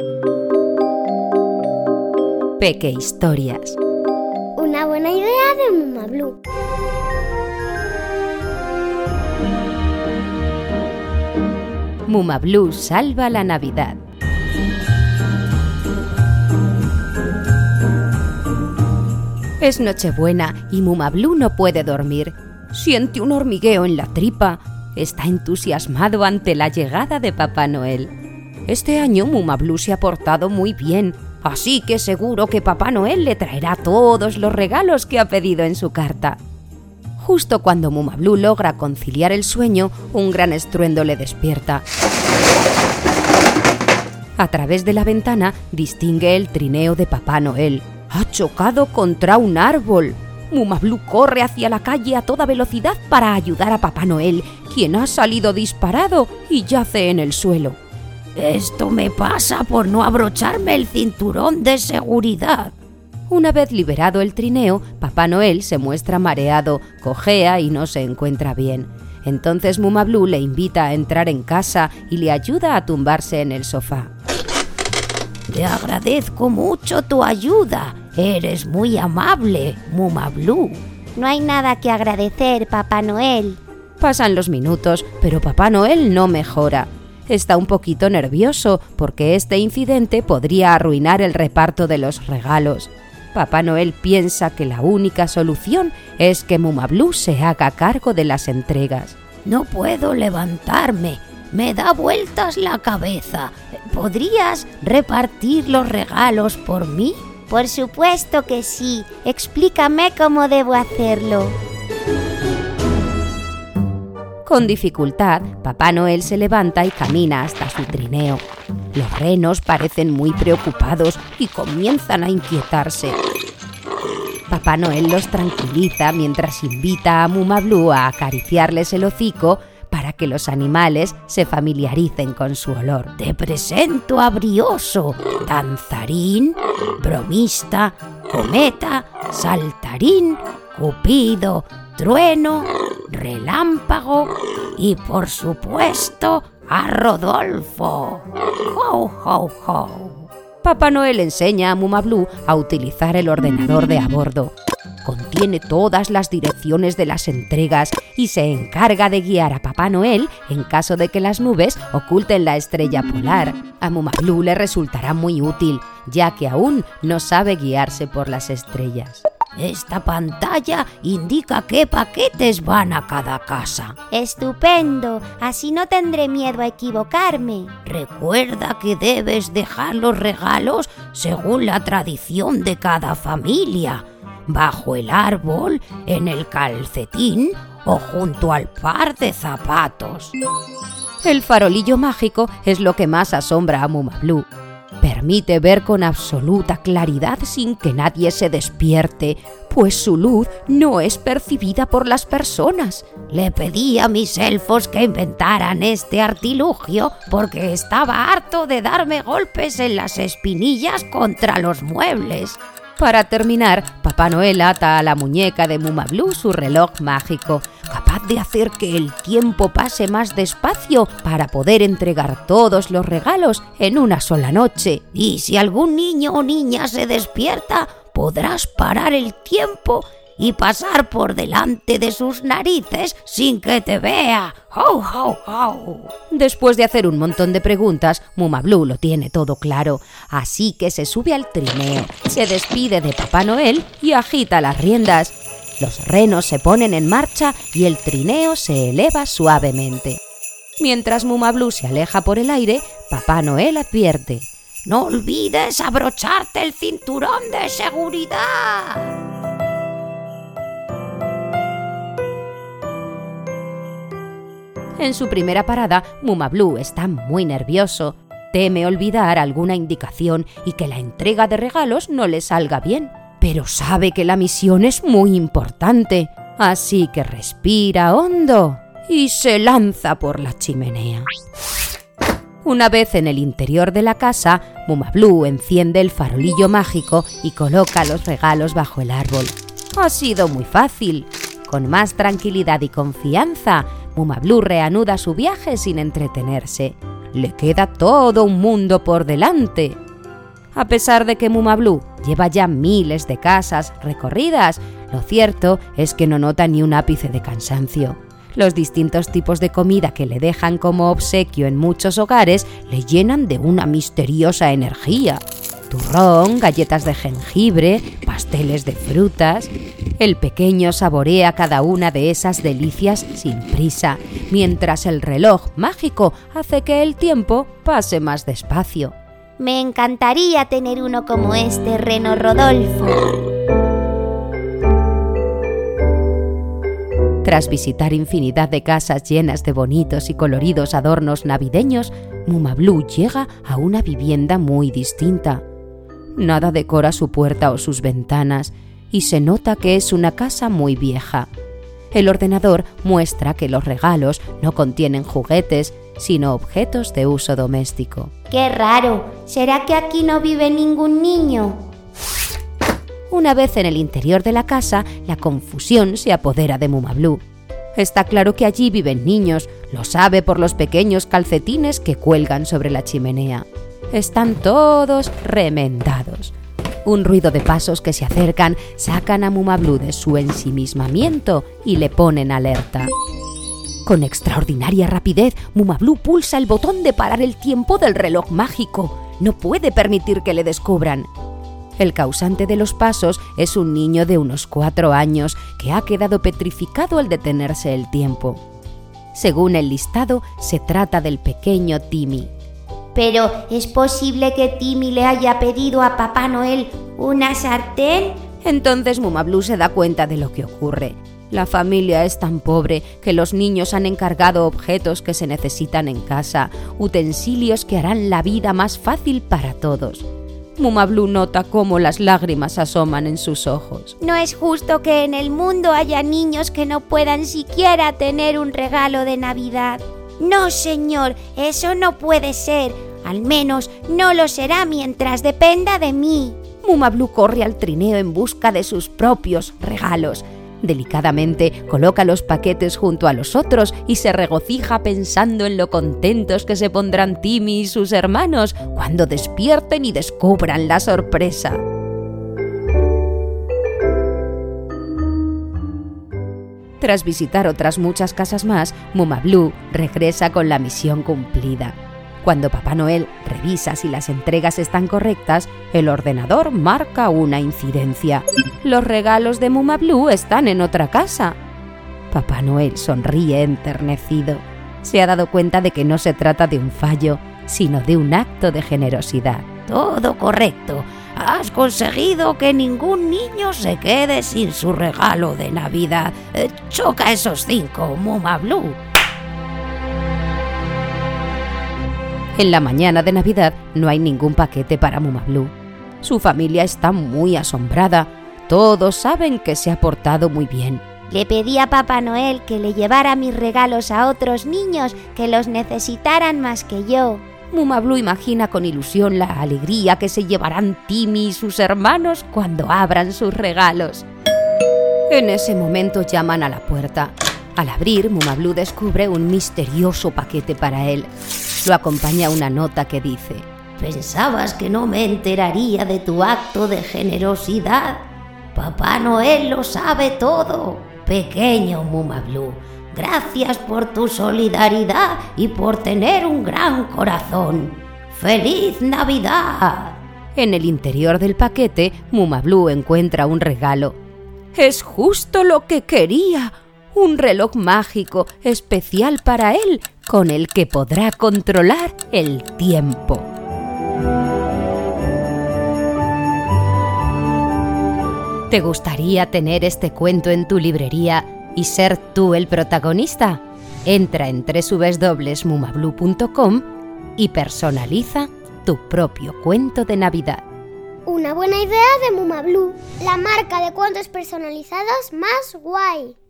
Peque Historias. Una buena idea de Mumablu. Mumablu salva la Navidad. Es Nochebuena y Mumablu no puede dormir. Siente un hormigueo en la tripa. Está entusiasmado ante la llegada de Papá Noel. Este año Mumablu se ha portado muy bien, así que seguro que Papá Noel le traerá todos los regalos que ha pedido en su carta. Justo cuando Mumablu logra conciliar el sueño, un gran estruendo le despierta. A través de la ventana distingue el trineo de Papá Noel. Ha chocado contra un árbol. Mumablu corre hacia la calle a toda velocidad para ayudar a Papá Noel, quien ha salido disparado y yace en el suelo. «Esto me pasa por no abrocharme el cinturón de seguridad». Una vez liberado el trineo, Papá Noel se muestra mareado, cojea y no se encuentra bien. Entonces Mumablu le invita a entrar en casa y le ayuda a tumbarse en el sofá. «Te agradezco mucho tu ayuda. Eres muy amable, Mumablu». No hay nada que agradecer, Papá Noel. Pasan los minutos, pero Papá Noel no mejora. Está un poquito nervioso porque este incidente podría arruinar el reparto de los regalos. Papá Noel piensa que la única solución es que Mumablu se haga cargo de las entregas. «No puedo levantarme, me da vueltas la cabeza. ¿Podrías repartir los regalos por mí?» Por supuesto que sí. Explícame cómo debo hacerlo. Con dificultad, Papá Noel se levanta y camina hasta su trineo. Los renos parecen muy preocupados y comienzan a inquietarse. Papá Noel los tranquiliza mientras invita a Mumablu a acariciarles el hocico para que los animales se familiaricen con su olor. «Te presento a Brioso, danzarín, bromista, cometa, saltarín, cupido, trueno, relámpago y, por supuesto, a Rodolfo. ¡Ho, ho, ho!». Papá Noel enseña a Mumablu a utilizar el ordenador de a bordo. Contiene todas las direcciones de las entregas y se encarga de guiar a Papá Noel en caso de que las nubes oculten la estrella polar. A Mumablu le resultará muy útil, ya que aún no sabe guiarse por las estrellas. «Esta pantalla indica qué paquetes van a cada casa». Estupendo, así no tendré miedo a equivocarme. «Recuerda que debes dejar los regalos según la tradición de cada familia. Bajo el árbol, en el calcetín o junto al par de zapatos». El farolillo mágico es lo que más asombra a Mumablu. Permite ver con absoluta claridad sin que nadie se despierte, pues su luz no es percibida por las personas. Le pedí a mis elfos que inventaran este artilugio porque estaba harto de darme golpes en las espinillas contra los muebles. Para terminar, Papá Noel ata a la muñeca de Mumablu su reloj mágico, capaz de hacer que el tiempo pase más despacio para poder entregar todos los regalos en una sola noche. Y si algún niño o niña se despierta, podrás parar el tiempo y pasar por delante de sus narices sin que te vea. ¡Ho, ho, ho! Después de hacer un montón de preguntas, Mumablu lo tiene todo claro, así que se sube al trineo, se despide de Papá Noel y agita las riendas. Los renos se ponen en marcha y el trineo se eleva suavemente. Mientras Mumablu se aleja por el aire, Papá Noel advierte: «No olvides abrocharte el cinturón de seguridad». En su primera parada, Mumablu está muy nervioso. Teme olvidar alguna indicación y que la entrega de regalos no le salga bien. Pero sabe que la misión es muy importante, así que respira hondo y se lanza por la chimenea. Una vez en el interior de la casa, Mumablu enciende el farolillo mágico y coloca los regalos bajo el árbol. Ha sido muy fácil. Con más tranquilidad y confianza, Mumablu reanuda su viaje sin entretenerse. le queda todo un mundo por delante. A pesar de que Mumablu lleva ya miles de casas recorridas, lo cierto es que no nota ni un ápice de cansancio. Los distintos tipos de comida que le dejan como obsequio en muchos hogares le llenan de una misteriosa energía. Turrón, galletas de jengibre, pasteles de frutas. El pequeño saborea cada una de esas delicias sin prisa, mientras el reloj mágico hace que el tiempo pase más despacio. Me encantaría tener uno como este, Reno Rodolfo. Tras visitar infinidad de casas llenas de bonitos y coloridos adornos navideños, Mumablu llega a una vivienda muy distinta. Nada decora su puerta o sus ventanas y se nota que es una casa muy vieja. El ordenador muestra que los regalos no contienen juguetes, sino objetos de uso doméstico. ¡Qué raro! ¿Será que aquí no vive ningún niño? Una vez en el interior de la casa, la confusión se apodera de Mumablu. Está claro que allí viven niños, lo sabe por los pequeños calcetines que cuelgan sobre la chimenea. Están todos remendados. Un ruido de pasos que se acercan sacan a Mumablu de su ensimismamiento y le ponen alerta. Con extraordinaria rapidez, Mumablu pulsa el botón de parar el tiempo del reloj mágico. No puede permitir que le descubran. El causante de los pasos es un niño de unos 4 años que ha quedado petrificado al detenerse el tiempo. Según el listado, se trata del pequeño Timmy. ¿Pero es posible que Timmy le haya pedido a Papá Noel una sartén? Entonces Mumablu se da cuenta de lo que ocurre. La familia es tan pobre que los niños han encargado objetos que se necesitan en casa, utensilios que harán la vida más fácil para todos. Mumablu nota cómo las lágrimas asoman en sus ojos. No es justo que en el mundo haya niños que no puedan siquiera tener un regalo de Navidad. No, señor, eso no puede ser. Al menos no lo será mientras dependa de mí. Mumablu corre al trineo en busca de sus propios regalos. Delicadamente coloca los paquetes junto a los otros y se regocija pensando en lo contentos que se pondrán Timmy y sus hermanos cuando despierten y descubran la sorpresa. Tras visitar otras muchas casas más, Mumablu regresa con la misión cumplida. Cuando Papá Noel revisa si las entregas están correctas, el ordenador marca una incidencia. Los regalos de Mumablu están en otra casa. Papá Noel sonríe enternecido. Se ha dado cuenta de que no se trata de un fallo, sino de un acto de generosidad. Todo correcto. Has conseguido que ningún niño se quede sin su regalo de Navidad. Choca esos 5, Mumablu. En la mañana de Navidad no hay ningún paquete para Mumablu. Su familia está muy asombrada. Todos saben que se ha portado muy bien. Le pedí a Papá Noel que le llevara mis regalos a otros niños que los necesitaran más que yo. Mumablu imagina con ilusión la alegría que se llevarán Timmy y sus hermanos cuando abran sus regalos. En ese momento llaman a la puerta. Al abrir, Mumablu descubre un misterioso paquete para él. Lo acompaña una nota que dice: ¿Pensabas que no me enteraría de tu acto de generosidad? Papá Noel lo sabe todo. Pequeño Mumablu, gracias por tu solidaridad y por tener un gran corazón. ¡Feliz Navidad! En el interior del paquete, Mumablu encuentra un regalo. ¡Es justo lo que quería! Un reloj mágico especial para él, con el que podrá controlar el tiempo. ¿Te gustaría tener este cuento en tu librería y ser tú el protagonista? Entra en www.mumablu.com y personaliza tu propio cuento de Navidad. Una buena idea de Mumablu, la marca de cuentos personalizados más guay.